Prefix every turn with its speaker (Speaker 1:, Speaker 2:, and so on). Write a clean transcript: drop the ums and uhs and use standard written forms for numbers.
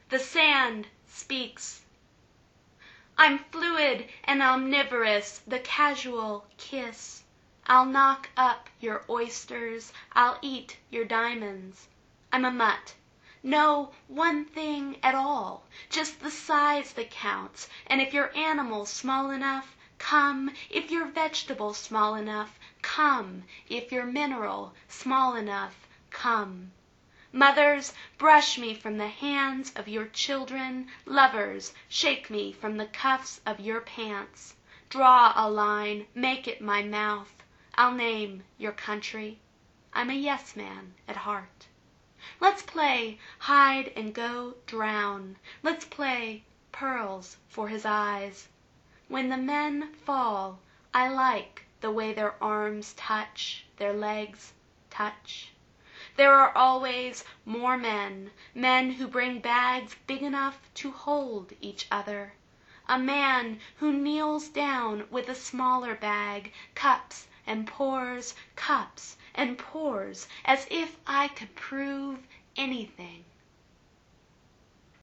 Speaker 1: The sand speaks. I'm fluid and omnivorous, the casual kiss. I'll knock up your oysters, I'll eat your diamonds. I'm a mutt. No one thing at all, just the size that counts. And if your animal's small enough, come. If your vegetable small enough, come. If your mineral small enough, come. Mothers, brush me from the hands of your children. Lovers, shake me from the cuffs of your pants. Draw a line, make it my mouth. I'll name your country. I'm a yes man at heart. Let's play hide and go drown. Let's play pearls for his eyes. When the men fall, I like the way their arms touch, their legs touch. There are always more men, men who bring bags big enough to hold each other. A man who kneels down with a smaller bag, cups and pours, as if I could prove anything.